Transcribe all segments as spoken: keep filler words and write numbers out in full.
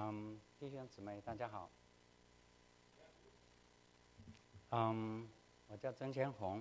嗯，弟兄姊妹，大家好。嗯，我叫曾千红。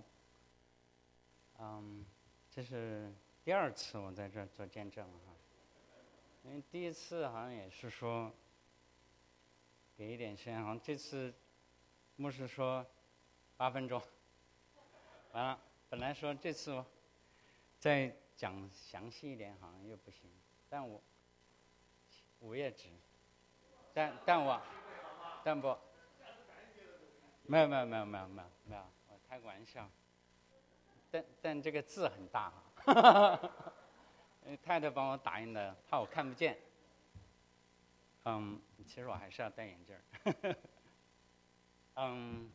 嗯，这是第二次我在这儿做见证哈。因为第一次好像也是说给一点时间，好像这次牧师说八分钟，完了，本来说这次再讲详细一点好像又不行，但我五页纸，但但我但不。没有没有没有没有没有没有，我开个玩笑。但但这个字很大哈，太太帮我打印的，怕我看不见。嗯，其实我还是要戴眼镜儿。嗯，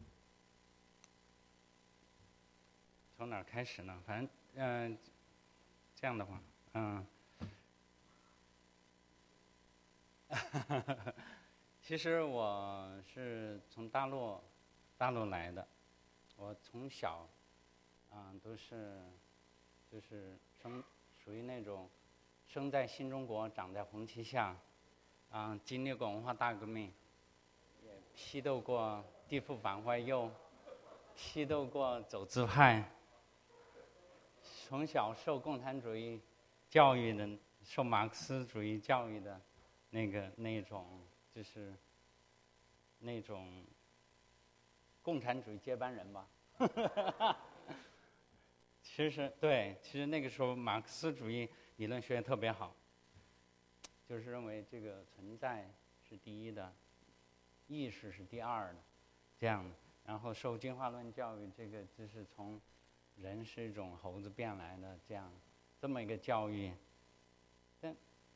从哪儿开始呢？反正嗯、呃，这样的话，嗯，其实我是从大陆大陆来的，我从小啊、嗯、都是就是生属于那种生在新中国长在红旗下，啊、嗯、经历过文化大革命，也批斗过地富反坏右，批斗过走资派，从小受共产主义教育的，受马克思主义教育的那个那种就是那种共产主义接班人吧。其实对，其实那个时候马克思主义理论学得特别好，就是认为这个存在是第一的，意识是第二的，这样的。然后受进化论教育，这个就是从人是一种猴子变来的这样这么一个教育，但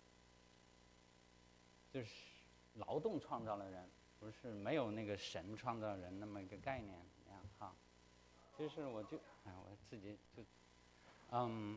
就是劳动创造了人，不是没有那个神创造人那么一个概念那样哈。就是我就哎，我自己就嗯，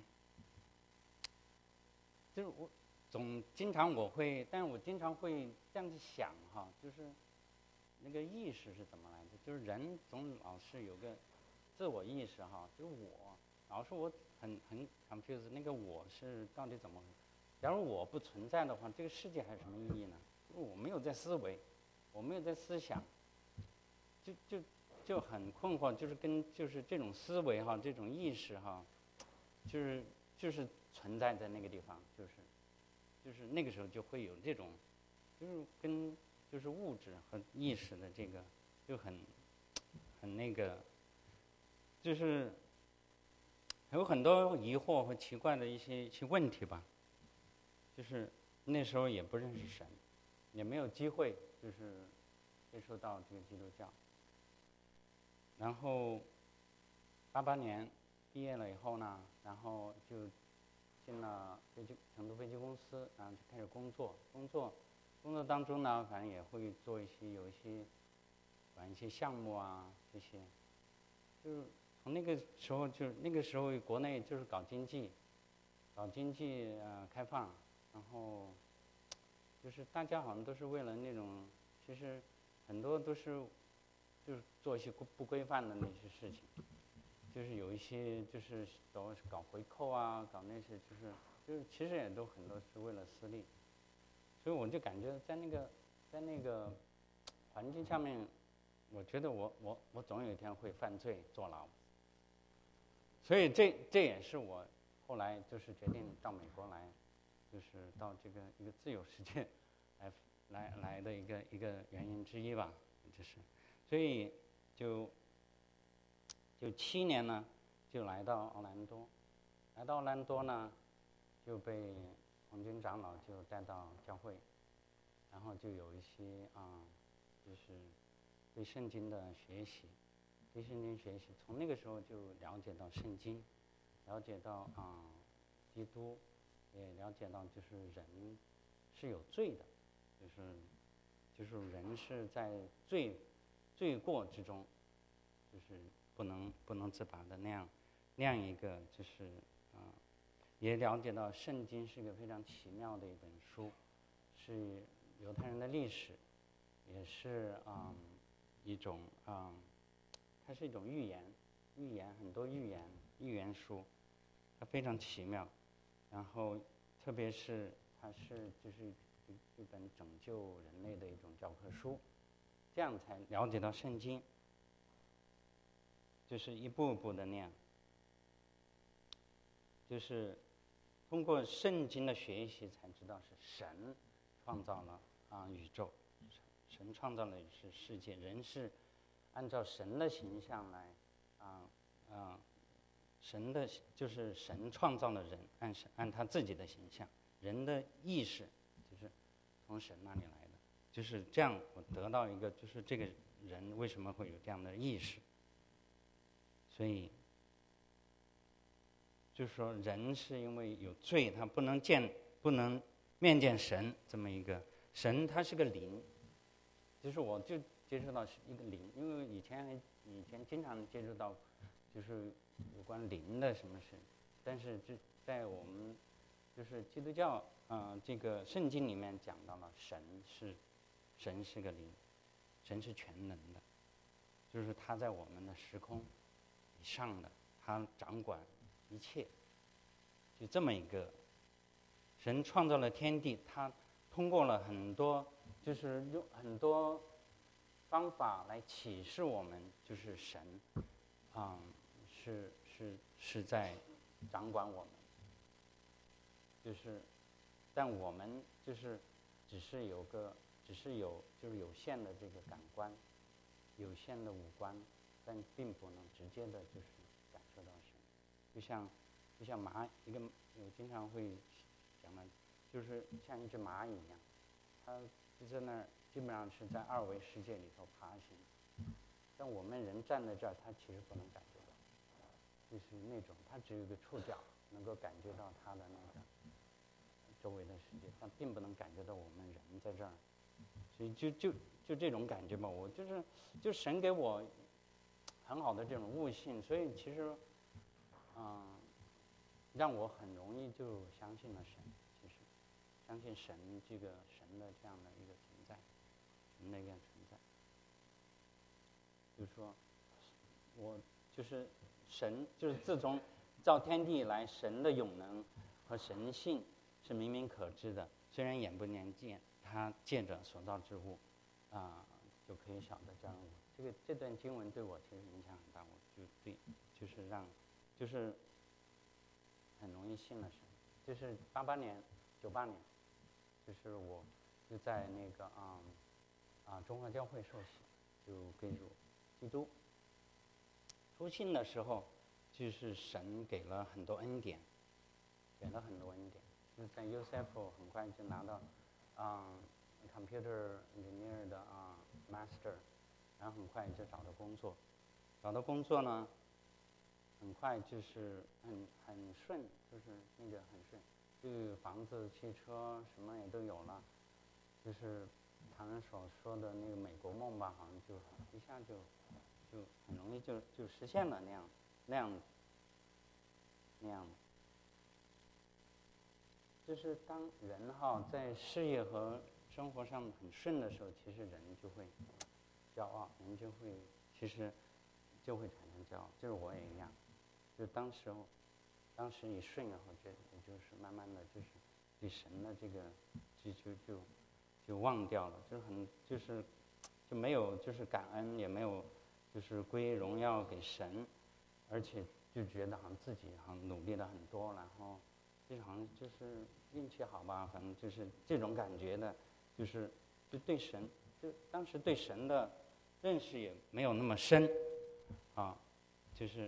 就是我总经常我会，但是我经常会这样子想哈，就是那个意识是怎么来的？就是人总老是有个自我意识哈，就是我老是我很很 confused， 那个我是到底怎么？假如我不存在的话，这个世界还有什么意义呢？我没有在思维，我没有在思想，就就就很困惑，就是跟就是这种思维哈，这种意识哈，就是就是存在在那个地方，就是就是那个时候就会有这种，就是跟就是物质和意识的这个就很很那个，就是有很多疑惑和奇怪的一些一些问题吧。就是那时候也不认识神，也没有机会就是接触到这个基督教。然后八八年毕业了以后呢，然后就进了飞机成都飞机公司，然后就开始工作。工作工作当中呢，反正也会做一些有一些管一些项目啊这些。就是从那个时候就那个时候国内就是搞经济，搞经济呃开放，然后就是大家好像都是为了那种，其实很多都是就是做一些不不规范的那些事情。就是有一些就是搞搞回扣啊，搞那些就是就是其实也都很多是为了私利，所以我就感觉在那个在那个环境下面，我觉得我我我总有一天会犯罪坐牢，所以这这也是我后来就是决定到美国来，就是到这个一个自由世界来来来的一个一个原因之一吧，就是，所以就。就七年呢，就来到奥兰多，来到奥兰多呢，就被红军长老就带到教会，然后就有一些啊、嗯，就是对圣经的学习，对圣经学习，从那个时候就了解到圣经，了解到啊、嗯，基督，也了解到就是人是有罪的，就是就是人是在罪罪过之中，就是。不能不能自拔的那样，那样一个就是啊、呃，也了解到圣经是一个非常奇妙的一本书，是犹太人的历史，也是啊、呃、一种啊、呃，它是一种预言，预言很多预言预言书，它非常奇妙，然后特别是它是就是一一本拯救人类的一种教科书，这样才了解到圣经，就是一步一步的那样，就是通过圣经的学习才知道是神创造了啊宇宙，神创造了是世界，人是按照神的形象来啊啊。神的就是神创造了人，按神按他自己的形象，人的意识就是从神那里来的，就是这样，我得到一个就是这个人为什么会有这样的意识，所以就是说人是因为有罪，他不能见不能面见神这么一个神，他是个灵，就是我就接触到是一个灵，因为以前以前经常接触到就是有关灵的什么事，但是就在我们就是基督教啊、呃、这个圣经里面讲到了神是神是个灵，神是全能的，就是他在我们的时空以上的，他掌管一切，就这么一个神创造了天地，他通过了很多就是用很多方法来启示我们，就是神啊、嗯、是是是在掌管我们，就是但我们就是只是有个只是有就是有限的这个感官，有限的五官，但并不能直接的就是感受到神，就像就像蚂一个我经常会讲的，就是像一只蚂蚁一样，它就在那儿基本上是在二维世界里头爬行，但我们人站在这儿，它其实不能感觉到，就是那种它只有一个触角能够感觉到它的那个周围的世界，但并不能感觉到我们人在这儿，所以就就就这种感觉吧，我就是就神给我很好的这种悟性，所以其实嗯、呃、让我很容易就相信了神，其实相信神这个神的这样的一个存在，神的一个存在，就是说我就是神，就是自从造天地以来，神的永能和神性是明明可知的，虽然眼不能见，他借着所造之物啊、呃、就可以晓得这样。这个这段经文对我其实影响很大，我就对就是让就是很容易信了神。就是八八年九八年，就是我就在那个啊啊、呃、中华教会受洗，就归入基督。出信的时候，就是神给了很多恩典，给了很多恩典。就是在 U C F 很快就拿到啊、呃、computer engineer 的啊、呃、master， 然后很快就找到工作，找到工作呢，很快就是很很顺，就是那个很顺，就房子、汽车什么也都有了，就是他们所说的那个美国梦吧，好像就一下就就很容易就就实现了那样那样那样。就是当人哈在事业和生活上很顺的时候，其实人就会骄傲，人就会其实就会产生骄傲。就是我也一样，就当时候当时一顺以后，就就是慢慢的就是对神的这个就就就就忘掉了，就是很就是就没有就是感恩，也没有就是归荣耀给神，而且就觉得好像自己好像努力了很多，然后就好像就是运气好吧，反正就是这种感觉的，就是就对神，就当时对神的认识也没有那么深，啊，就是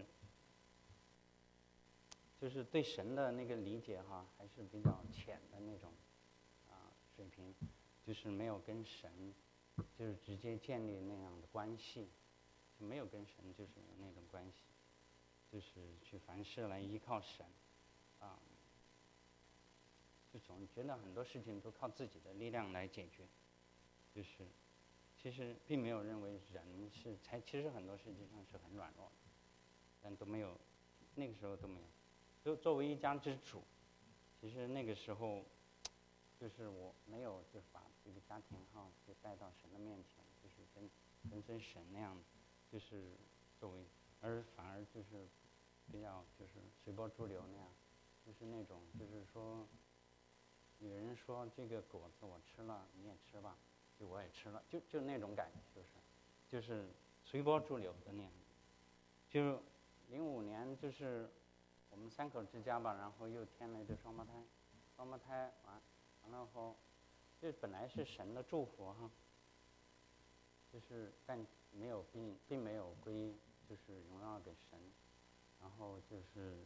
就是对神的那个理解哈，还是比较浅的那种啊水平，就是没有跟神就是直接建立那样的关系，就没有跟神就是有那种关系，就是去凡事来依靠神，啊。就总觉得很多事情都靠自己的力量来解决，就是其实并没有认为人是才，其实很多事情上是很软弱的，但都没有，那个时候都没有。就作为一家之主，其实那个时候就是我没有就把这个家庭哈就带到神的面前，就是跟跟真神那样，就是作为，而反而就是比较就是随波逐流那样，就是那种就是说。 有人说这个果子我吃了，你也吃吧，就我也吃了，就就那种感觉，就是就是随波逐流的那样。就零五年就是我们三口之家吧，然后又添了一对双胞胎，双胞胎完完了后，这本来是神的祝福哈，就是但没有并并没有归就是荣耀给神，然后就是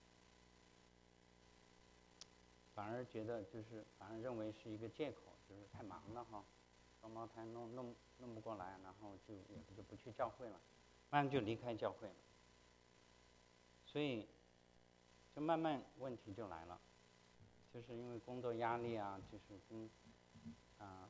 反而觉得就是反而认为是一个借口，就是太忙了哈，双胞胎弄弄弄不过来，然后就也就不去教会了，慢慢就离开教会了，所以就慢慢问题就来了，就是因为工作压力啊，就是跟啊、呃、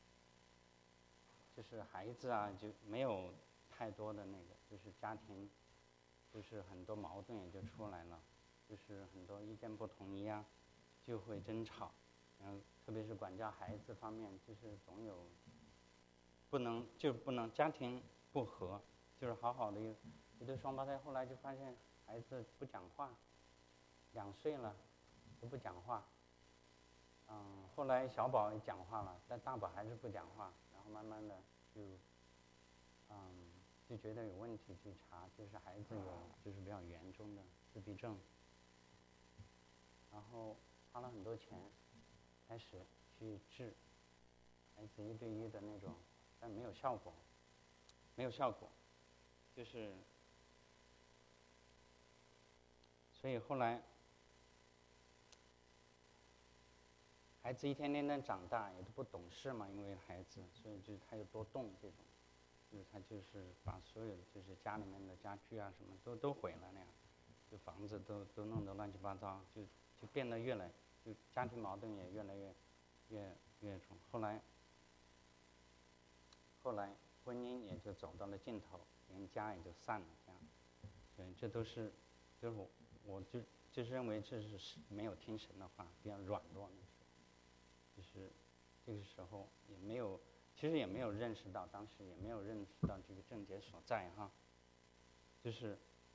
就是孩子啊就没有太多的那个，就是家庭就是很多矛盾也就出来了，就是很多意见不统一啊，就会争吵，然后特别是管教孩子方面，就是总有不能就不能家庭不和，就是好好的一一对双胞胎，后来就发现孩子不讲话，两岁了都不讲话，嗯，后来小宝也讲话了，但大宝还是不讲话，然后慢慢的就嗯就觉得有问题去查，就是孩子有就是比较严重的自闭症，然后花了很多钱，开始去治孩子一对一的那种，但没有效果，没有效果，就是所以后来孩子一天天天长大，也都不懂事嘛，因为孩子，所以就他有多动这种，就是他就是把所有就是家里面的家具啊什么都都毁了那样，就房子都都弄得乱七八糟，就就变得越来就家庭矛盾也越来越越越重，后来后来婚姻也就走到了尽头，连家也就散了这样，所以这都是就是我我就就是认为这是没有听神的话，比较软弱那时候，就是这个时候也没有，其实也没有认识到，当时也没有认识到这个症结所在哈，就是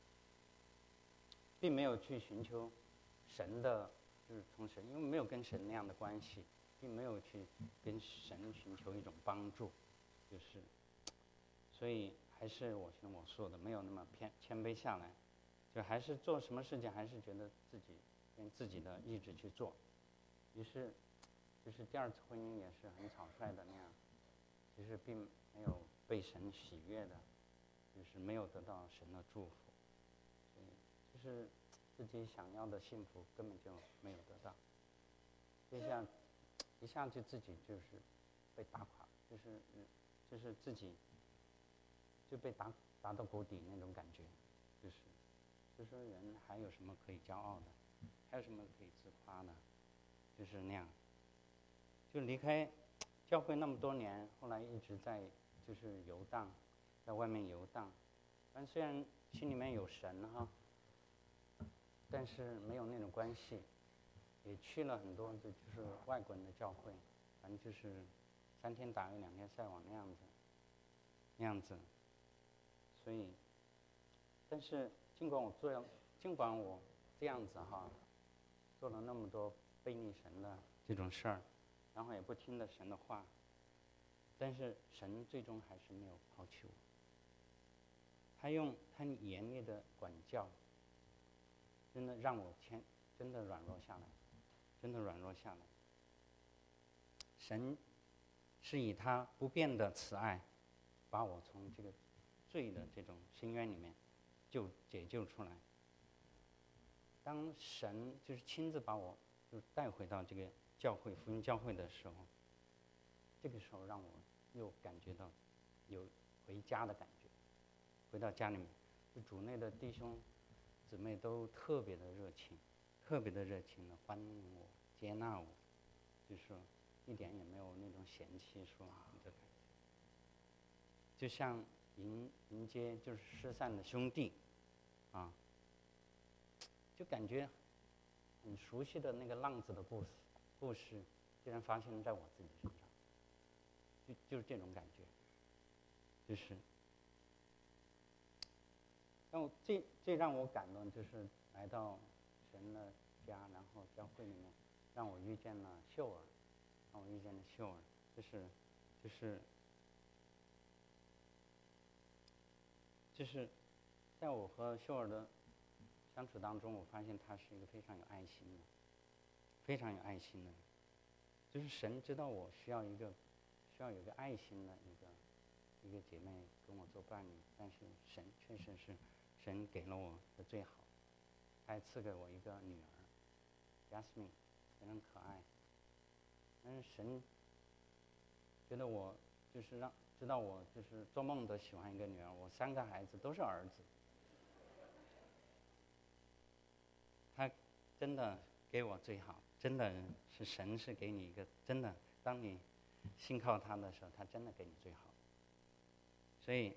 并没有去寻求神的，就是从神，因为没有跟神那样的关系，并没有去跟神寻求一种帮助，就是，所以还是我行我素的，没有那么偏谦卑下来，就还是做什么事情还是觉得自己用自己的意志去做，于是就是第二次婚姻也是很草率的那样，其实并没有被神喜悦的，就是没有得到神的祝福，所以就是自己想要的幸福根本就没有得到，一下一下就自己就是被打垮，就是就是自己就被打打到谷底那种感觉，就是就说人还有什么可以骄傲的，还有什么可以自夸的，就是那样，就离开教会那么多年，后来一直在就是游荡，在外面游荡，但虽然心里面有神哈，但是没有那种关系，也去了很多的就是外国人的教会，反正就是三天打鱼两天晒网那样子，那样子，所以，但是尽管我做，尽管我这样子哈，做了那么多背逆神的这种事儿，然后也不听了神的话，但是神最终还是没有抛弃我，他用他严厉的管教，真的让我谦，真的软弱下来，真的软弱下来。神是以他不变的慈爱，把我从这个罪的这种深渊里面就解救出来。当神就是亲自把我就带回到这个教会福音教会的时候，这个时候让我又感觉到有回家的感觉，回到家里面，就主内的弟兄姊妹都特别的热情，特别的热情的欢迎我、接纳我，就是说一点也没有那种嫌弃说你的感觉，就像迎迎接就是失散的兄弟，啊，就感觉很熟悉的那个浪子的故事，故事竟然发生在我自己身上，就就是这种感觉，就是。让我最最让我感动就是来到神的家，然后教会里面让我遇见了秀儿，让我遇见了秀儿，就是就是就是在我和秀儿的相处当中，我发现她是一个非常有爱心的，非常有爱心的人。就是神知道我需要一个需要有一个爱心的一个一个姐妹跟我做伴侣，但是神确实是神给了我的最好，他还赐给我一个女儿 Jasmine， 非常可爱。但是神觉得我就是让知道我就是做梦都喜欢一个女儿，我三个孩子都是儿子，他真的给我最好，真的是神是给你一个真的，当你信靠他的时候，他真的给你最好。所以，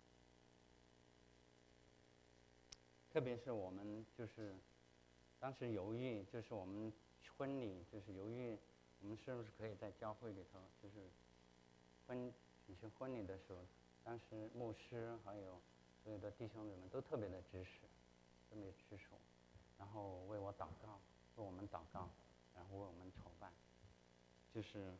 特别是我们就是当时犹豫，就是我们婚礼就是犹豫，我们是不是可以在教会里头，就是婚举行婚礼的时候，当时牧师还有所有的弟兄姊妹都特别的支持，特别支持我，然后为我祷告，为我们祷告，然后为我们筹办，就是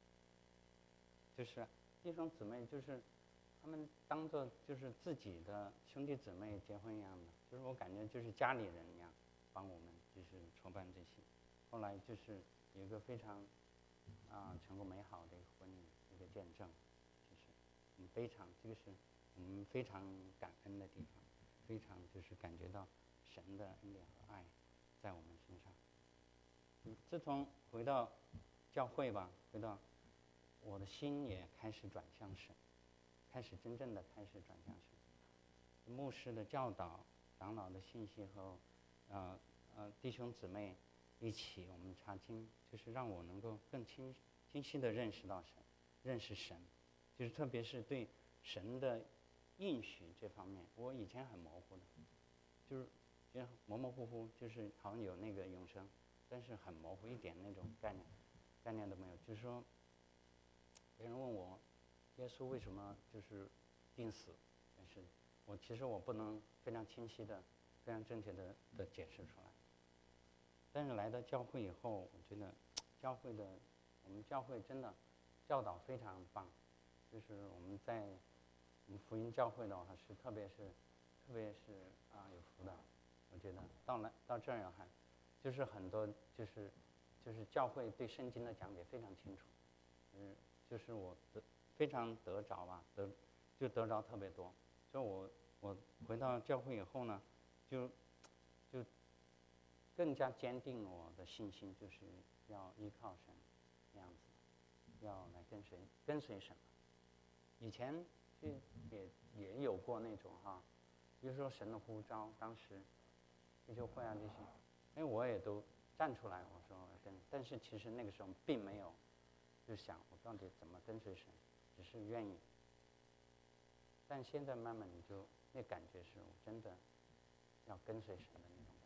就是弟兄姊妹就是他们当做就是自己的兄弟姊妹结婚一样的，就是我感觉就是家里人一样帮我们就是筹办这些。后来就是有一个非常啊、成功美好的一个婚礼一个见证，就是我们非常这个是我们非常感恩的地方，非常就是感觉到神的恩典和爱在我们身上。嗯，自从回到教会吧，回到我的心也开始转向神，开始真正的开始转向神。牧师的教导、长老的信息和呃呃弟兄姊妹一起我们查经，就是让我能够更清清晰的认识到神，认识神，就是特别是对神的应许这方面，我以前很模糊的，就是就模模糊糊，就是好像有那个永生，但是很模糊，一点那种概念概念都没有。就是说，别人问我耶稣为什么就是定死，但是我其实我不能非常清晰的、非常正确的的解释出来。但是来到教会以后，我觉得教会的我们教会真的教导非常棒，就是我们在我们福音教会的话是特别是特别是啊有福的，我觉得到来到这儿还就是很多就是就是教会对圣经的讲解非常清楚，嗯，就是我得非常得着吧，得就得着特别多，所以我我回到教会以后呢，就就更加坚定我的信心，就是要依靠神这样子，要来跟随跟随神。以前就也也有过那种哈，比如说神的呼召，当时地球会啊这些，因为我也都站出来，我说我跟，但是其实那个时候并没有就想我到底怎么跟随神，只是愿意。但现在慢慢你就那感觉是我真的要跟随神的那种感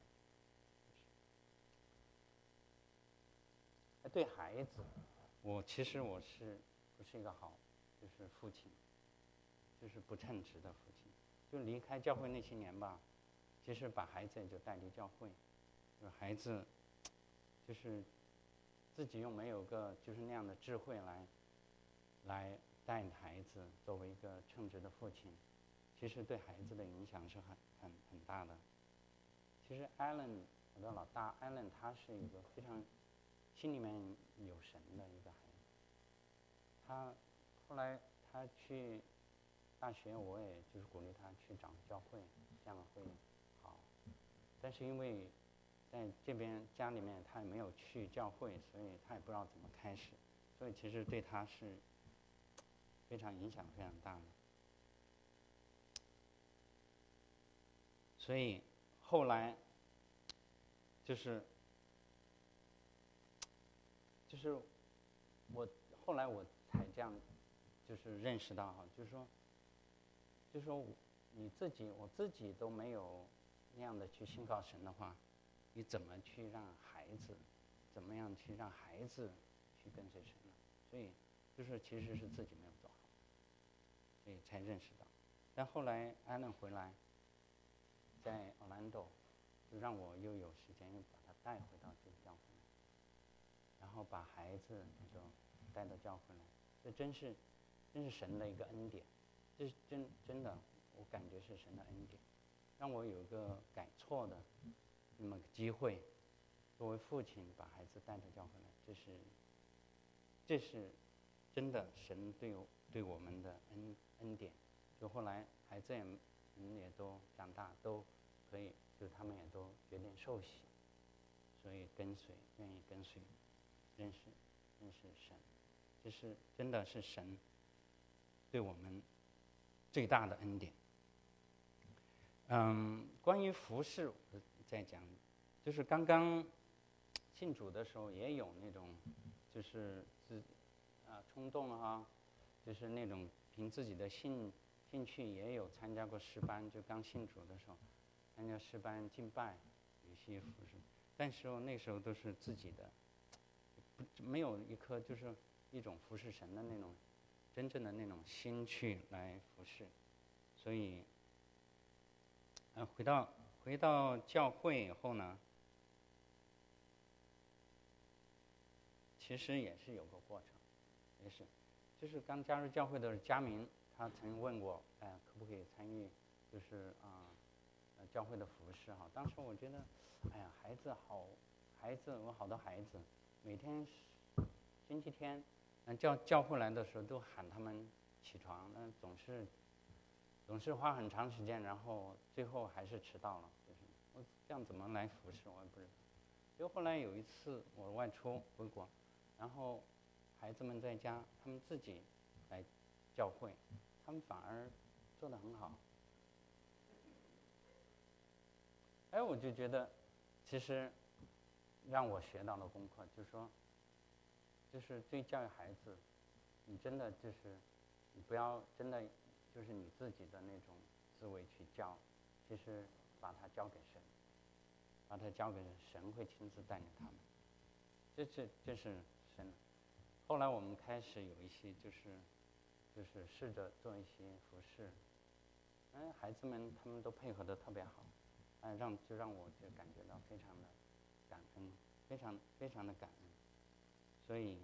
觉。对孩子，我其实我是不是一个好就是父亲，就是不称职的父亲。就离开教会那些年吧，其实把孩子也就带离教会，就是孩子就是自己又没有个就是那样的智慧来来带孩子，作为一个称职的父亲，其实对孩子的影响是很很很大的。其实 Alan 我的老大 Alan 他是一个非常心里面有神的一个孩子，他后来他去大学，我也就是鼓励他去找教会，这样会好。但是因为在这边家里面他也没有去教会，所以他也不知道怎么开始，所以其实对他是非常影响非常大的。所以后来就是就是我后来我才这样就是认识到哈，就是说就是说你自己我自己都没有那样的去信靠神的话，你怎么去让孩子怎么样去让孩子去跟随神呢？所以就是其实是自己没有做好，所以才认识到。但后来安伦回来在 Orlando， 就让我又有时间又把他带回到这个教会。 后把孩子那个带到教会来，这真是真是神的一个恩典，这是真真的，我感觉是神的恩典，让我有一个改错的那么个机会，作为父亲把孩子带到教会来，这是这是真的神对对我们的恩恩典。就后来孩子也嗯也都长大，都可以，就他们也都决定受洗，所以跟随，愿意跟随，认识认识神，这是真的是神对我们最大的恩典。嗯，关于服侍，我在讲，就是刚刚信主的时候也有那种，就是自啊冲动啊，就是那种凭自己的兴兴趣也有参加过诗班，就刚信主的时候参加诗班敬拜，有些服侍，但是那时候都是自己的，不没有一颗就是一种服侍神的那种真正的那种心去来服侍，所以。呃，回到回到教会以后呢，其实也是有个过程，也是，就是刚加入教会的佳明，他曾问我，哎、呃，可不可以参与，就是啊、呃，教会的服侍哈。当时我觉得，哎呀，孩子好，孩子我好多孩子，每天星期天，嗯，教教会来的时候都喊他们起床，那总是。总是花很长时间，然后最后还是迟到了。就是我这样怎么来服侍，我也不知道。就后来有一次我外出回国，然后孩子们在家，他们自己来教会，他们反而做得很好。哎，我就觉得，其实让我学到的功课，就是说，就是对教育孩子，你真的就是你不要真的。就是你自己的那种思维去教，其实把它交给神，把它交给神，神会亲自带领他们。这是这是神。后来我们开始有一些就是就是试着做一些服饰，哎，孩子们他们都配合得特别好，哎，让就让我就感觉到非常的感恩，非常非常的感恩。所以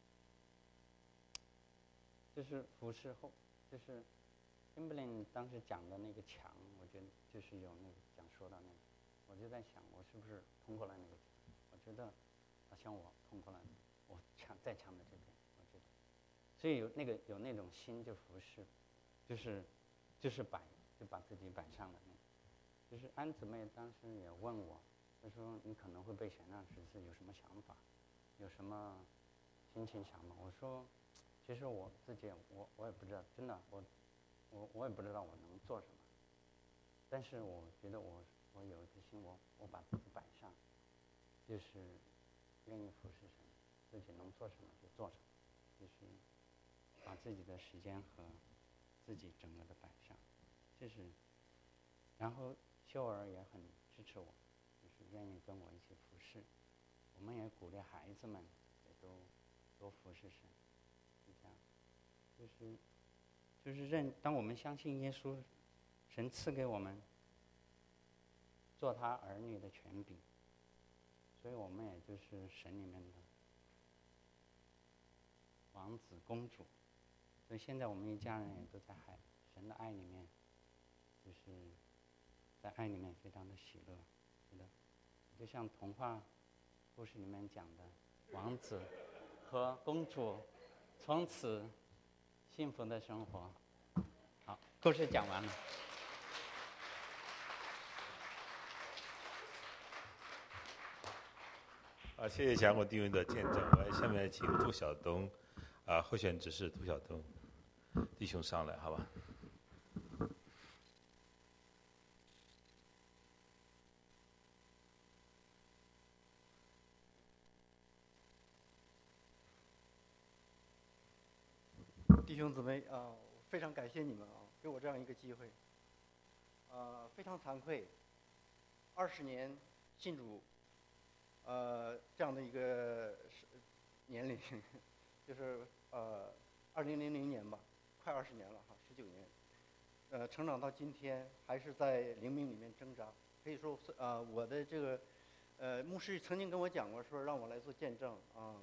就是服侍后就是。Kimberly 当时讲的那个墙，我觉得就是有那个讲说到那个，我就在想，我是不是通过了那个墙？我觉得好像我通过了，我墙在墙的这边，我觉得，所以有那个有那种心就服侍，就是就是摆就把自己摆上了那个，就是安姊妹当时也问我，她说你可能会被选上十次，有什么想法？有什么心情想法？我说，其实我自己我我也不知道，真的我。我我也不知道我能做什么，但是我觉得我我有一颗心，我我把自己摆上，就是愿意服侍神，自己能做什么就做什么，就是把自己的时间和自己整个的摆上，这是。然后秀儿也很支持我，就是愿意跟我一起服侍，我们也鼓励孩子们也都多服侍神，就这样，就是。就是认，当我们相信耶稣，神赐给我们做他儿女的权柄，所以我们也就是神里面的王子公主。所以现在我们一家人也都在海神的爱里面，就是在爱里面非常的喜乐，觉得就像童话故事里面讲的，王子和公主从此幸福的生活。好，故事讲完了。 啊，谢谢强国弟兄的见证。我下面请杜晓东，啊，候选执事杜晓东弟兄上来，好吧？ 弟兄姊妹啊，非常感谢你们啊，给我这样一个机会。呃，非常惭愧，二十年信主，呃，这样的一个年龄，就是呃，二零零零年吧，快二十年了哈，十九年。呃，成长到今天，还是在灵命里面挣扎。可以说，呃，我的这个，呃，牧师曾经跟我讲过，说让我来做见证啊。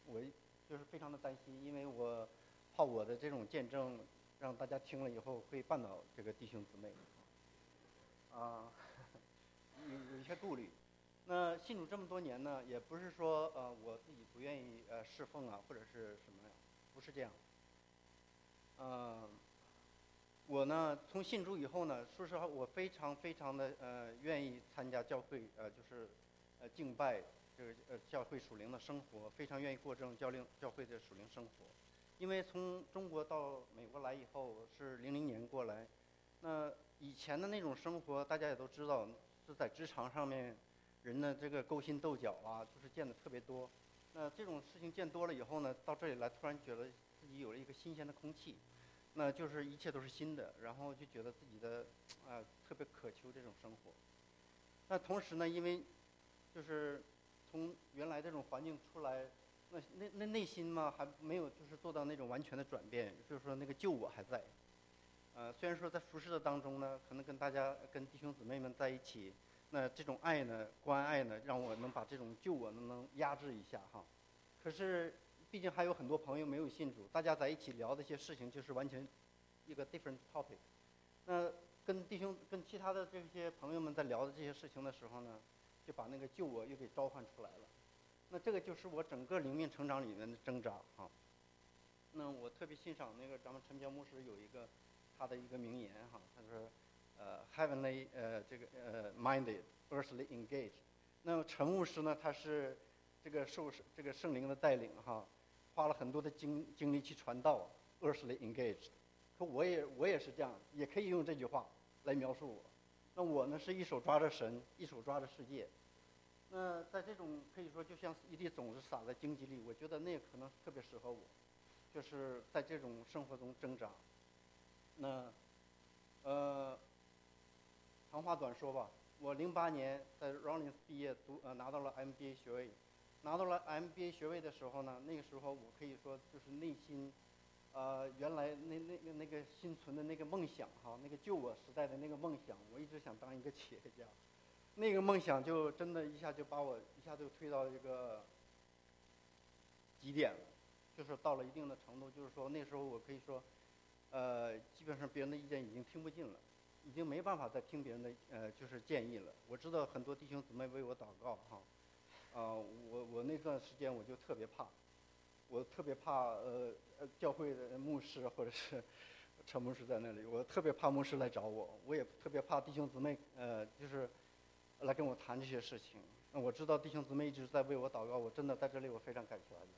我就是非常的担心，因为我怕我的这种见证让大家听了以后会绊倒这个弟兄姊妹，啊，有有一些顾虑。那信主这么多年呢，也不是说呃我自己不愿意呃侍奉啊，或者是什么呀，不是这样。嗯、呃，我呢从信主以后呢，说实话，我非常非常的呃愿意参加教会呃就是呃敬拜这个呃教会属灵的生活，非常愿意过这种教灵教会的属灵生活。因为从中国到美国来以后是零零年过来，那以前的那种生活大家也都知道，是在职场上面。人呢，这个勾心斗角啊，就是见的特别多。那这种事情见多了以后呢，到这里来突然觉得自己有了一个新鲜的空气，那就是一切都是新的，然后就觉得自己的啊、呃、特别渴求这种生活。那同时呢，因为就是从原来这种环境出来，那那那内心嘛还没有就是做到那种完全的转变，就是说那个旧我还在。呃，虽然说在服侍的当中呢，可能跟大家跟弟兄姊妹们在一起。那这种爱呢，关爱呢，让我能把这种旧我能能压制一下哈。可是，毕竟还有很多朋友没有信主，大家在一起聊这些事情，就是完全一个 different topic。那跟弟兄、跟其他的这些朋友们在聊的这些事情的时候呢，就把那个旧我又给召唤出来了。那这个就是我整个灵命成长里面的挣扎哈。那我特别欣赏那个咱们陈彪牧师有一个他的一个名言哈，他说。呃 ，heavenly 呃这个呃 minded earthly engaged。那么陈牧师呢，他是这个受这个圣灵的带领哈，花了很多的精精力去传道 earthly engaged。可我也我也是这样，也可以用这句话来描述我。那我呢是一手抓着神，一手抓着世界。那在这种可以说就像一粒种子撒在荆棘里，我觉得那可能特别适合我，就是在这种生活中挣扎。那呃。长话短说吧，我零八年在 Rollins 毕业读呃拿到了 M B A 学位，拿到了 M B A 学位的时候呢，那个时候我可以说就是内心，呃原来那那个那个心存的那个梦想哈，那个旧我时代的那个梦想，我一直想当一个企业家，那个梦想就真的一下就把我一下就推到一个极点了，就是到了一定的程度，就是说那时候我可以说，呃基本上别人的意见已经听不进了。已经没办法再听别人的呃就是建议了。我知道很多弟兄姊妹为我祷告哈，啊、呃、我我那段时间我就特别怕，我特别怕呃呃教会的牧师或者是陈牧师在那里，我特别怕牧师来找我，我也特别怕弟兄姊妹呃就是来跟我谈这些事情。那我知道弟兄姊妹一直在为我祷告，我真的在这里我非常感谢大家。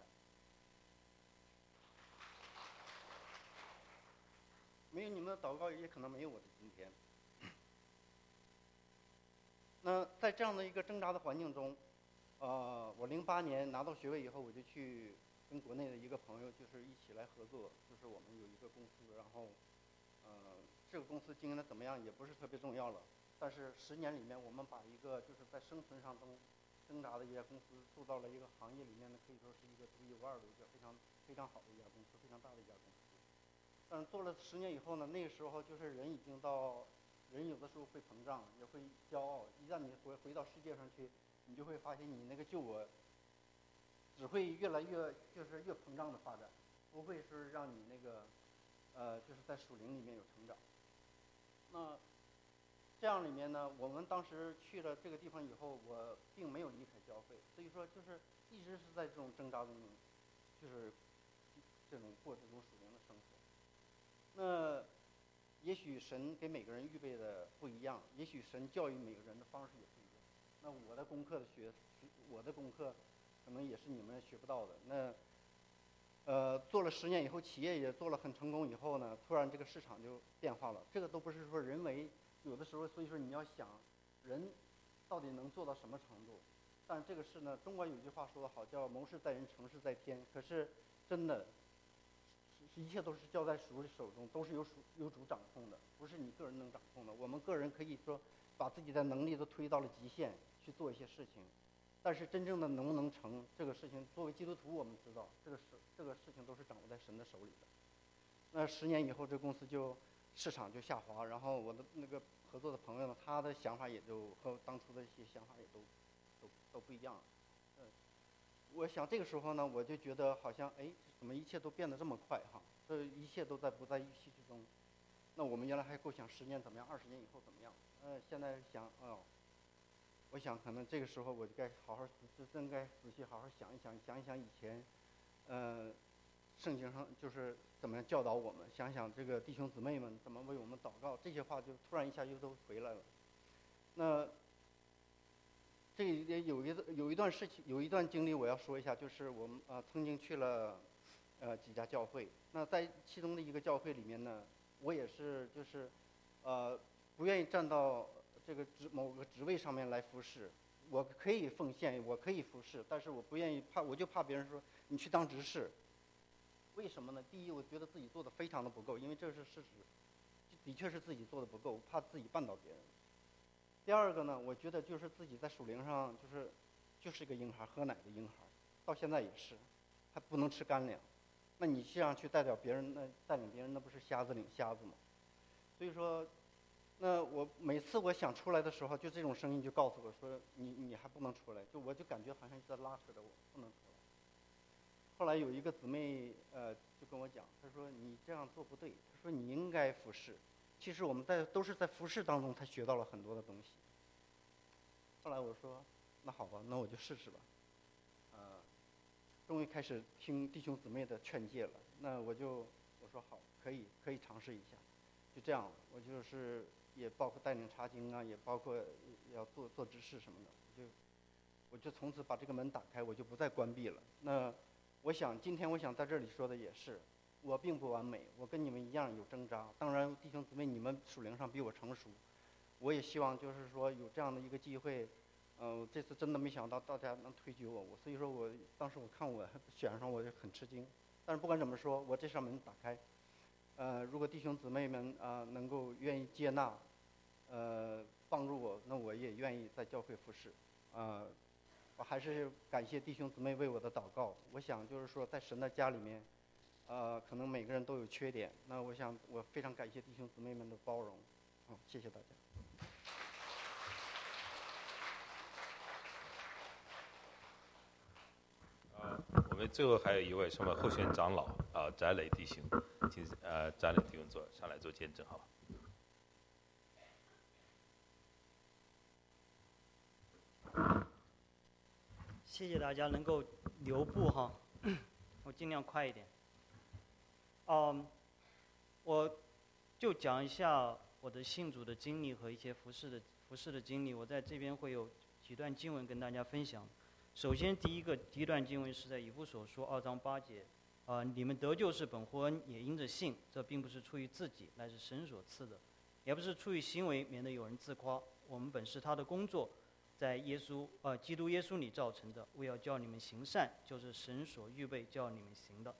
没有你们的祷告，也可能没有我的今天。那在这样的一个挣扎的环境中，呃，我零八年拿到学位以后，我就去跟国内的一个朋友，就是一起来合作，就是我们有一个公司，然后，呃，这个公司经营的怎么样也不是特别重要了。但是十年里面，我们把一个就是在生存上中挣扎的一家公司做到了一个行业里面呢，可以说是一个独一无二的一个非常非常好的一家公司，非常大的一家公司。但是做了十年以后呢，那个时候就是人已经到，人有的时候会膨胀，也会骄傲。一旦你回回到世界上去，你就会发现你那个旧我只会越来越就是越膨胀的发展，不会是让你那个呃就是在属灵里面有成长。那这样里面呢，我们当时去了这个地方以后，我并没有离开教会，所以说就是一直是在这种挣扎中，就是这种过这种属灵的生活。那也许神给每个人预备的不一样，也许神教育每个人的方式也不一样。那我的功课的学，我的功课可能也是你们学不到的。那呃，做了十年以后，企业也做了很成功以后呢，突然这个市场就变化了。这个都不是说人为，有的时候，所以说你要想，人到底能做到什么程度？但是这个事呢，中国有句话说得好，叫谋事在人，成事在天。可是真的。一切都是交在主的手中，都是由主由主掌控的，不是你个人能掌控的。我们个人可以说把自己的能力都推到了极限去做一些事情，但是真正的能不能成这个事情，作为基督徒我们知道，这个事这个事情都是掌握在神的手里的。那十年以后，这公司就市场就下滑，然后我的那个合作的朋友呢，他的想法也就和当初的一些想法也都都都不一样。嗯， 我想这个时候呢，我就觉得好像哎，怎么一切都变得这么快哈？这一切都在不在预期之中。那我们原来还构想十年怎么样，二十年以后怎么样？呃，现在想哦，我想可能这个时候我就该好好仔真该仔细好好想一想，想一想以前，呃，圣经上就是怎么样教导我们，想想这个弟兄姊妹们怎么为我们祷告，这些话就突然一下又都回来了。那这也有一有一段事情，有一段经历我要说一下，就是我们呃曾经去了呃几家教会，那在其中的一个教会里面呢，我也是就是呃不愿意站到这个职某个职位上面来服侍，我可以奉献，我可以服侍，但是我不愿意怕，我就怕别人说你去当执事。为什么呢？第一，我觉得自己做的非常的不够，因为这是事实，的确是自己做的不够，怕自己绊倒别人。第二个呢，我觉得就是自己在属灵上就是就是一个婴孩，喝奶的婴孩，到现在也是，还不能吃干粮。那你这样去代表别人，那带领别人，那不是瞎子领瞎子吗？所以说，那我每次我想出来的时候，就这种声音就告诉我说，你你还不能出来，就我就感觉好像在拉扯着我，不能出来。后来有一个姊妹呃就跟我讲，她说你这样做不对，她说你应该服侍。其实我们在都是在服侍当中才学到了很多的东西。后来我说，那好吧，那我就试试吧。呃，终于开始听弟兄姊妹的劝诫了。那我就我说好，可以可以尝试一下。就这样，我就是也包括带领查经啊，也包括要做做执事什么的，就我就从此把这个门打开，我就不再关闭了。那我想今天我想在这里说的也是。我并不完美，我跟你们一样有挣扎。当然，弟兄姊妹，你们属灵上比我成熟，我也希望就是说有这样的一个机会。嗯、呃，这次真的没想到大家能推举我，我所以说我当时我看我选上我就很吃惊。但是不管怎么说，我这扇门打开。呃，如果弟兄姊妹们啊、呃、能够愿意接纳，呃帮助我，那我也愿意在教会服侍。啊、呃，我还是感谢弟兄姊妹为我的祷告。我想就是说在神的家里面。呃，可能每个人都有缺点，那我想我非常感谢弟兄姊妹们的包容，好、哦，谢谢大家。 啊，我们最后还有一位什么候选长老啊，翟磊弟兄，请呃翟磊弟兄做上来做见证，好吧？ 谢谢大家能够留步哈，我尽量快一点。嗯，我就讲一下我的信主的经历和一些服侍的服侍的经历。我在这边会有几段经文跟大家分享。首先，第一个第一段经文是在以弗所书二章八节，啊、呃，你们得救是本乎恩，也因着信，这并不是出于自己，乃是神所赐的，也不是出于行为，免得有人自夸。我们本是他的工作，在耶稣呃基督耶稣里造成的，为要叫你们行善，就是神所预备叫你们行的。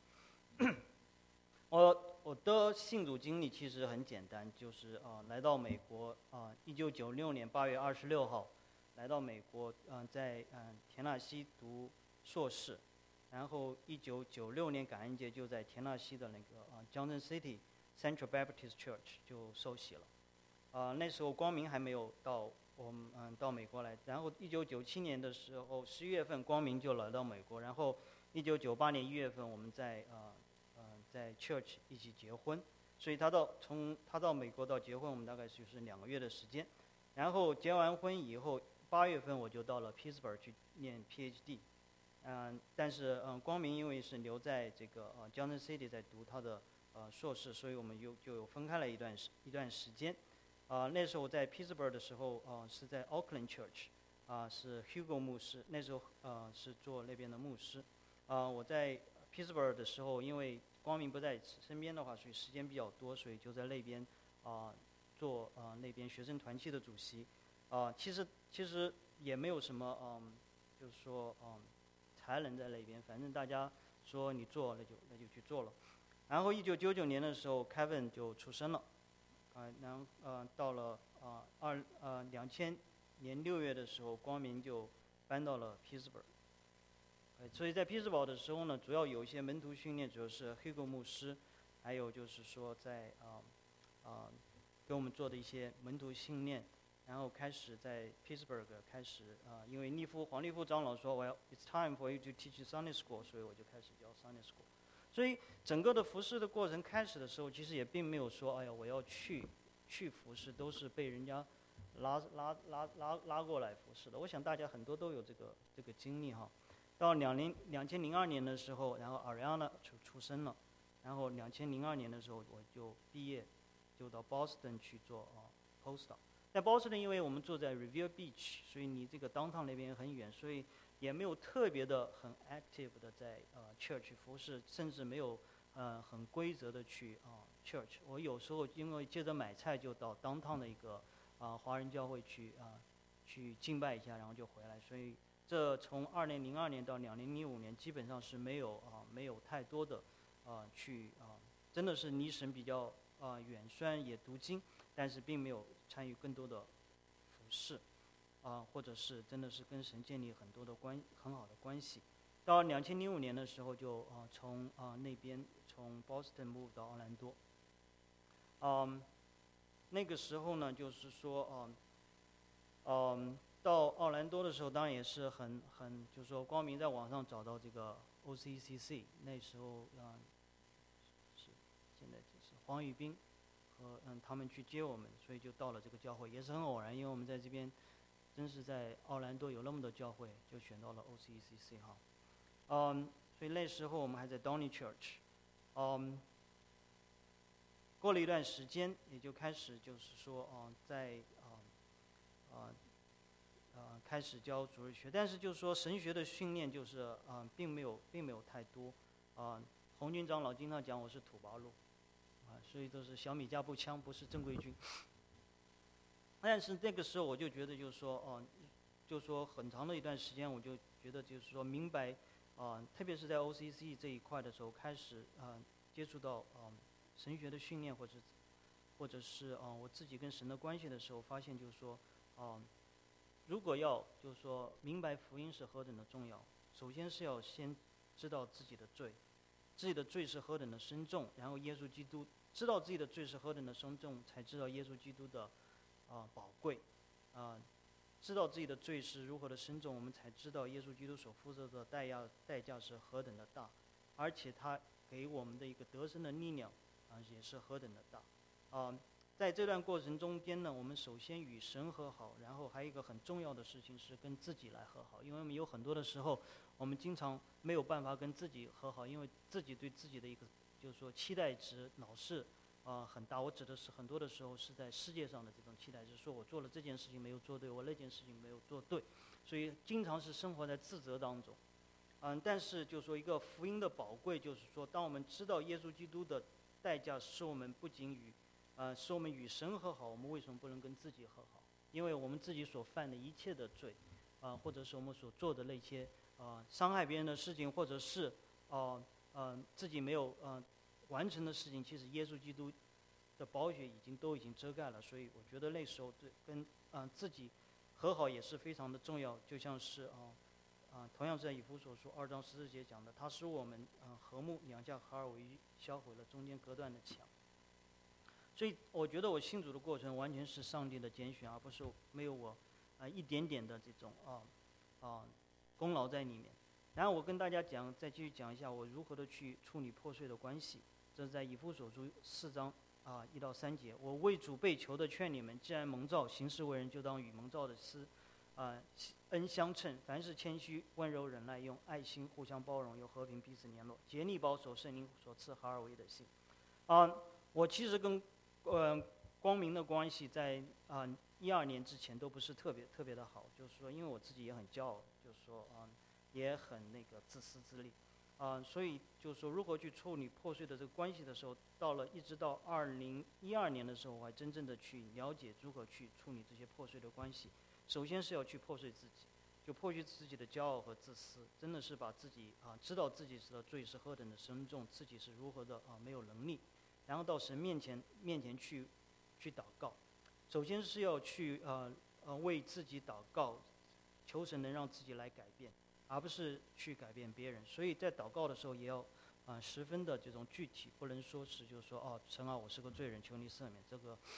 我我的信主经历其实很简单，就是啊、呃，来到美国啊，一九九六年八月二十六号，来到美国，嗯、呃，在嗯、呃、田纳西读硕士，然后一九九六年感恩节就在田纳西的那个啊、呃、Johnson City Central Baptist Church 就受洗了，啊、呃，那时候光明还没有到我们嗯、呃、到美国来，然后一九九七年的时候十一月份光明就来到美国，然后一九九八年一月份我们在啊。呃在 church 一起结婚，所以他到从他到美国到结婚，我们大概就是两个月的时间。然后结完婚以后，八月份我就到了 Pittsburgh 去念 PhD。嗯，但是嗯，光明因为是留在这个呃 Johnson City 在读他的呃硕士，所以我们又就有分开了一段时一段时间。啊、呃，那时候在 Pittsburgh 的时候，啊、呃、是在 Oakland Church， 啊、呃、是 Hugo 牧师，那时候呃是做那边的牧师。啊、呃，我在 Pittsburgh 的时候，因为光明不在身边的话，所以时间比较多，所以就在那边啊、呃、做啊、呃、那边学生团契的主席。啊、呃，其实其实也没有什么嗯、呃，就是说嗯、呃、才能在那边，反正大家说你做那就那就去做了。然后一九九九年的时候 ，Kevin 就出生了，啊、呃，然后呃到了啊二呃两千年六月的时候，光明就搬到了 Pittsburgh。所以在匹兹堡的时候呢，主要有一些门徒训练，主要是黑格牧师，还有就是说在啊啊、呃呃、给我们做的一些门徒训练然后开始在 Pittsburgh 开始啊、呃，因为利夫黄利夫长老说，我要 It's time for you to teach Sunday school， 所以我就开始教 Sunday school。所以整个的服侍的过程开始的时候，其实也并没有说，哎呀，我要去去服侍，都是被人家拉拉拉拉拉过来服侍的。我想大家很多都有这个这个经历哈。到两零两千零二年的时候，然后 Ariana 出出生了，然后两千零二年的时候我就毕业，就到 Boston 去做啊 postdoc。在 Boston 因为我们住在 Revere Beach， 所以离这个 downtown 那边很远，所以也没有特别的很 active 的在呃 church 服侍，甚至没有呃很规则的去啊、呃、church。我有时候因为接着买菜就到 downtown 的一个啊、呃、华人教会去啊、呃、去敬拜一下，然后就回来。所以这从二零零二年到两零零五年，基本上是没有啊、呃、没有太多的啊、呃、去啊、呃、真的是离神比较啊、呃、远，虽然也读经，但是并没有参与更多的服侍。啊、呃，或者是真的是跟神建立很多的关很好的关系。到两千零五年的时候就，啊、呃、从啊、呃、那边从 Boston move 到奥兰多。嗯，那个时候呢，就是说，嗯、呃，嗯，到奥兰多的时候，当然也是很很，就是说，光明在网上找到这个 O C C C， 那时候啊、呃、是现在就是黄宇斌和嗯他们去接我们，所以就到了这个教会，也是很偶然，因为我们在这边。真是在奥兰多有那么多教会，就选到了 O C C C 哈，嗯，所以那时候我们还在 Downey Church， 嗯，过了一段时间，也就开始就是说，嗯，在啊啊啊开始教主日学，但是就是说神学的训练就是啊、呃、并没有并没有太多，啊、呃，红军长老经常讲我是土八路，啊，所以都是小米加步枪，不是正规军。但是那个时候我就觉得，就是说，哦，就说很长的一段时间，我就觉得就是说明白，啊、呃，特别是在 O C C 这一块的时候，开始啊、呃、接触到啊、呃、神学的训练，或者或者是啊、呃、我自己跟神的关系的时候，发现就是说，啊、呃，如果要就是说明白福音是何等的重要，首先是要先知道自己的罪，自己的罪是何等的深重，然后耶稣基督知道自己的罪是何等的深重，才知道耶稣基督的。啊，宝贵，啊，知道自己的罪是如何的深重，我们才知道耶稣基督所付出的代价代价是何等的大，而且他给我们的一个得胜的力量啊也是何等的大，啊，在这段过程中间呢，我们首先与神和好，然后还有一个很重要的事情是跟自己来和好，因为我们有很多的时候，我们经常没有办法跟自己和好，因为自己对自己的一个就是说期待值老是。啊、呃，很大。我指的是很多的时候是在世界上的这种期待，就是说我做了这件事情没有做对，我那件事情没有做对，所以经常是生活在自责当中。嗯，但是就是说一个福音的宝贵，就是说当我们知道耶稣基督的代价使我们不仅与，呃，使我们与神和好，我们为什么不能跟自己和好？因为我们自己所犯的一切的罪，啊、呃，或者是我们所做的那些啊、呃、伤害别人的事情，或者是啊呃，呃自己没有呃。完成的事情，其实耶稣基督的宝血已经都已经遮盖了，所以我觉得那时候对跟啊、呃、自己和好也是非常的重要。就像是啊啊、呃，同样是在以弗所书二章十四节讲的，他使我们啊、呃、和睦，两下合而为一，销毁了中间隔断的墙。所以我觉得我信主的过程完全是上帝的拣选，而不是没有我啊、呃、一点点的这种啊啊、呃、功劳在里面。然后我跟大家讲，再继续讲一下我如何的去处理破碎的关系。这是在以弗所书四章啊一到三节。我为主被求的劝你们，既然蒙召行事为人，就当与蒙召的师啊恩相称。凡事谦虚、温柔、忍耐，用爱心互相包容，有和平彼此联络，竭力保守圣灵所赐合而为一的心。啊，我其实跟呃光明的关系在啊一二年之前都不是特别特别的好，就是说因为我自己也很骄傲，就是说啊也很那个自私自利。啊、呃，所以就是说，如何去处理破碎的这个关系的时候，到了一直到二零一二年的时候，我还真正的去了解如何去处理这些破碎的关系。首先是要去破碎自己，就破碎自己的骄傲和自私，真的是把自己啊、呃、知道自己的罪是何等的深重，自己是如何的啊、呃、没有能力，然后到神面前面前去去祷告。首先是要去呃呃为自己祷告，求神能让自己来改变。而不是去改变别人，所以在祷告的时候也要啊、呃、十分的这种具体，不能说是就是说哦，神啊，我是个罪人，求你赦免。这个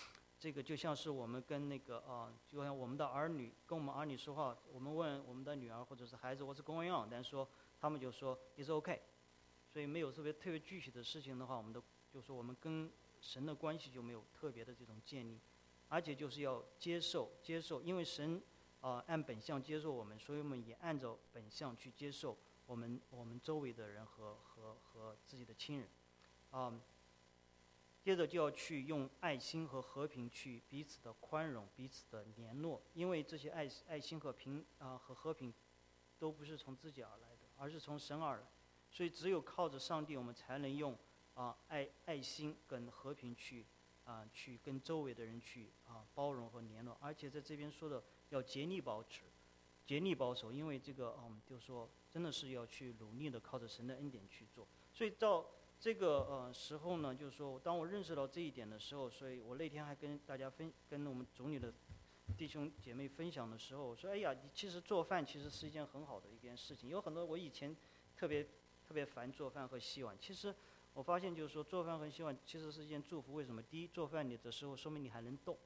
这个就像是我们跟那个啊、就像我们的儿女跟我们儿女说话，我们问我们的女儿或者是孩子 What's going on， 但说他们就说 It's OK， 所以没有特别特别具体的事情的话，我们的就说我们跟神的关系就没有特别的这种建立，而且就是要接受接受，因为神啊、按本相接受我们，所以我们也按照本相去接受我们我们周围的人和和和自己的亲人，啊、接着就要去用爱心和和平去彼此的宽容、彼此的联络，因为这些爱爱心和平啊、和和平，都不是从自己而来的，而是从神而来。所以只有靠着上帝，我们才能用啊、爱爱心跟和平去啊、去跟周围的人去啊、包容和联络。而且在这边说的要竭力保持、竭力保守，因为这个嗯，就说真的是要去努力的靠着神的恩典去做。所以到这个呃时候呢，就是说，当我认识到这一点的时候，所以我那天还跟大家分，跟我们组里的弟兄姐妹分享的时候，我说，哎呀，你其实做饭其实是一件很好的一件事情。有很多我以前特别特别烦做饭和洗碗，其实我发现就是说，做饭和洗碗其实是一件祝福。为什么？第一，做饭你的时候说明你还能动。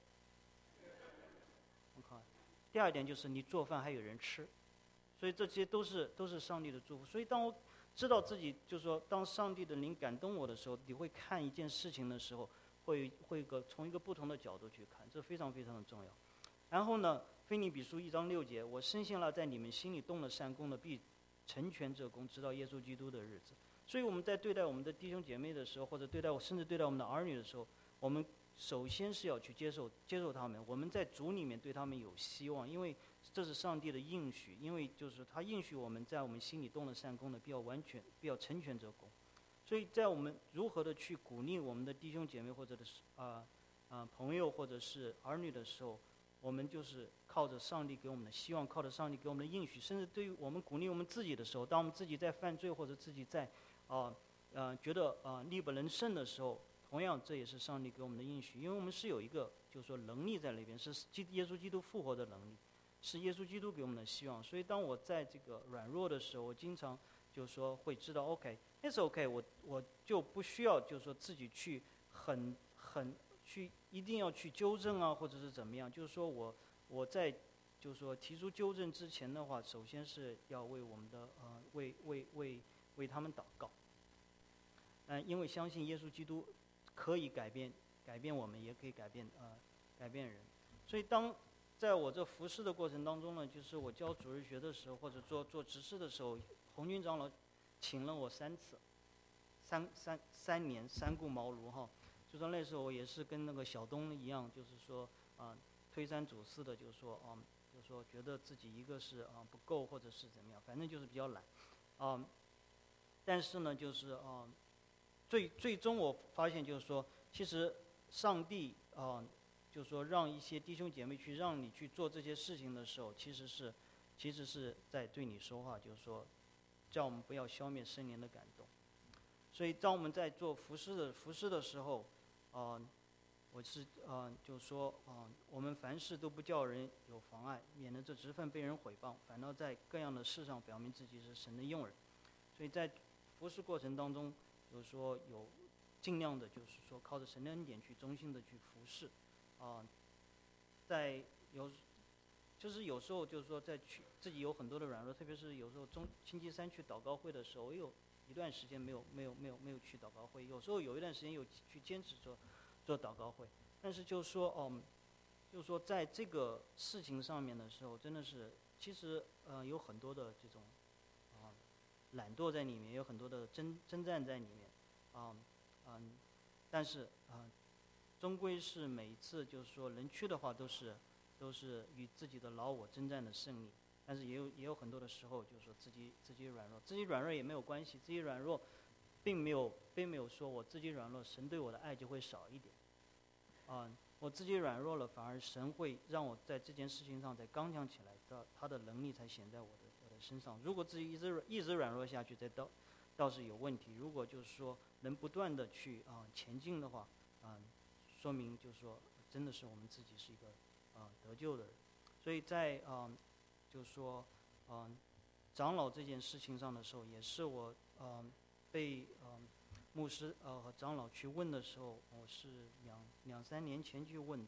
我靠。第二点就是你做饭还有人吃，所以这些都是都是上帝的祝福。所以当我知道自己就是说，当上帝的灵感动我的时候，你会看一件事情的时候，会会个从一个不同的角度去看，这非常非常的重要。然后呢，腓立比书一章六节，我深信了，在你们心里动了善功的，必成全这功，直到耶稣基督的日子。所以我们在对待我们的弟兄姐妹的时候，或者对待我甚至对待我们的儿女的时候，我们首先是要去接受接受他们。我们在主里面对他们有希望，因为这是上帝的应许，因为就是他应许我们在我们心里动了善功的，必要完全必要成全这功。所以在我们如何的去鼓励我们的弟兄姐妹或者是啊啊、呃呃、朋友或者是儿女的时候，我们就是靠着上帝给我们的希望，靠着上帝给我们的应许，甚至对于我们鼓励我们自己的时候，当我们自己在犯罪或者自己在啊呃觉得啊、呃、力不能胜的时候，同样这也是上帝给我们的应许，因为我们是有一个就是说能力在那边，是基耶稣基督复活的能力。是耶稣基督给我们的希望，所以当我在这个软弱的时候，我经常就是说会知道 ，OK，it's OK， 我我就不需要就是说自己去很很去一定要去纠正啊，或者是怎么样，就是说我我在就是说提出纠正之前的话，首先是要为我们的呃为为为为他们祷告，嗯、呃，因为相信耶稣基督可以改变改变我们，也可以改变呃改变人，所以当。在我这服侍的过程当中呢，就是我教主日学的时候，或者做做执事的时候，红军长老请了我三次，三三三年三顾茅庐哈。就说那时候我也是跟那个小东一样，就是说啊、呃、推三阻四的，就是说啊、呃，就是说觉得自己一个是啊、呃、不够，或者是怎么样，反正就是比较懒，啊、呃。但是呢，就是啊、呃，最最终我发现就是说，其实上帝啊。呃就是说，让一些弟兄姐妹去让你去做这些事情的时候，其实是，其实是在对你说话，就是说，叫我们不要消灭圣灵的感动。所以，当我们在做服侍的服侍的时候，啊、呃，我是啊、呃，就是说啊、呃，我们凡事都不叫人有妨碍，免得这职分被人毁谤，反倒在各样的事上表明自己是神的用人。所以在服侍过程当中，就是说有尽量的，就是说靠着神的恩典去忠心的去服侍。啊、呃，在有，就是有时候就是说在去自己有很多的软弱，特别是有时候中星期三去祷告会的时候，我有一段时间没有没有没有没有去祷告会，有时候有一段时间有去坚持做做祷告会，但是就是说哦、呃，就是说在这个事情上面的时候，真的是其实呃有很多的这种啊、呃、懒惰在里面，有很多的征征战在里面，啊、呃、嗯、呃，但是啊。呃终归是每一次就是说能去的话都是都是与自己的老我征战的胜利，但是也有也有很多的时候就是说自己自己软弱，自己软弱也没有关系，自己软弱并没有并没有说我自己软弱神对我的爱就会少一点，啊、呃，我自己软弱了反而神会让我在这件事情上再刚强起来，他他的能力才显在我的我的身上。如果自己一直一直软弱下去，再倒倒是有问题。如果就是说能不断的去啊、呃、前进的话，啊、呃。说明就是说，真的是我们自己是一个啊、呃、得救的人，所以在啊、呃、就是说啊、呃、长老这件事情上的时候，也是我啊、呃、被啊、呃、牧师呃和长老去问的时候，我是两两三年前去问的，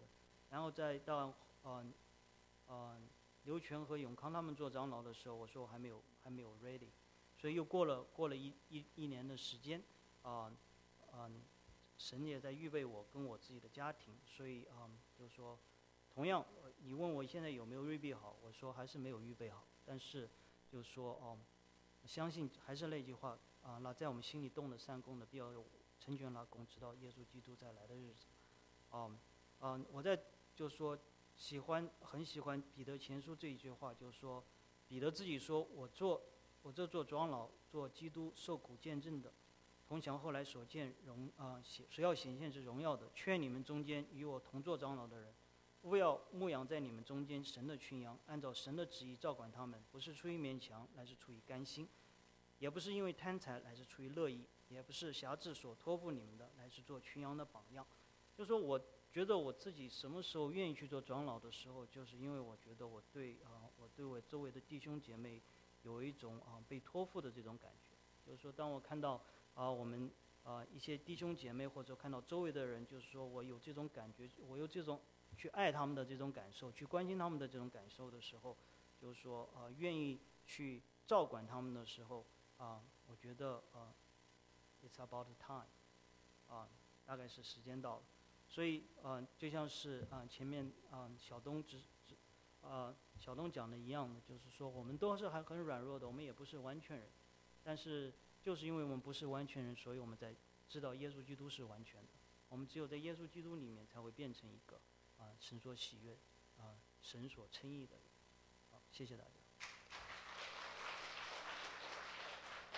然后再到嗯嗯刘全和永康他们做长老的时候，我说我还没有还没有 ready， 所以又过了过了一一一年的时间，啊嗯，神也在预备我跟我自己的家庭，所以嗯就是说，同样你问我现在有没有预备好，我说还是没有预备好，但是就是说哦，相信还是那句话啊，那在我们心里动的善功的，必要成全了功，直到耶稣基督再来的日子，啊啊，我在就是说。喜欢很喜欢彼得前书这一句话，就是说，彼得自己说：“我做，我这做长老，做基督受苦见证的，同享后来所见荣啊显所要显现之荣耀的，劝你们中间与我同做长老的人，勿要牧养在你们中间神的群羊，按照神的旨意照管他们，不是出于勉强，乃是出于甘心；也不是因为贪财，乃是出于乐意；也不是辖制所托付你们的，乃是做群羊的榜样。”就说我。觉得我自己什么时候愿意去做长老的时候，就是因为我觉得我对啊、呃，我对我周围的弟兄姐妹有一种啊、呃、被托付的这种感觉。就是说，当我看到啊、呃、我们啊、呃、一些弟兄姐妹，或者看到周围的人，就是说我有这种感觉，我有这种去爱他们的这种感受，去关心他们的这种感受的时候，就是说啊、呃、愿意去照管他们的时候啊、呃，我觉得啊、呃、，it's about time 啊、呃，大概是时间到了。所以，呃，就像是啊、呃、前面啊、呃、小东只只，啊小东讲的一样的，就是说我们都是还很软弱的，我们也不是完全人，但是就是因为我们不是完全人，所以我们在知道耶稣基督是完全的。我们只有在耶稣基督里面才会变成一个啊、呃、神所喜悦、啊、呃、神所称义的人。好，谢谢大家。